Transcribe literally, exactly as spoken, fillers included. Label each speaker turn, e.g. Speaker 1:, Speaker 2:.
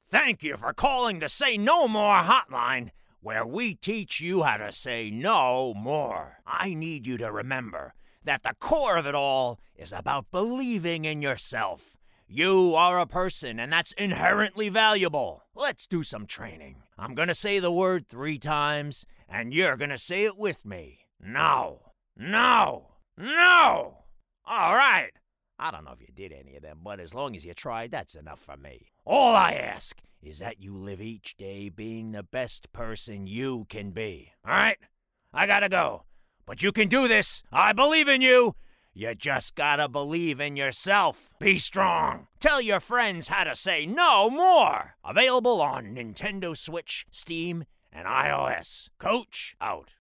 Speaker 1: Thank you for calling the Say No More hotline, where we teach you how to say no more. I need you to remember that the core of it all is about believing in yourself. You are a person, and that's inherently valuable. Let's do some training. I'm gonna say the word three times, and you're gonna say it with me. No. No. No. All right. I don't know if you did any of them, but as long as you tried, that's enough for me. All I ask is that you live each day being the best person you can be. All right? I gotta go. But you can do this. I believe in you. You just gotta believe in yourself. Be strong. Tell your friends how to say no more. Available on Nintendo Switch, Steam, and iOS. Coach out.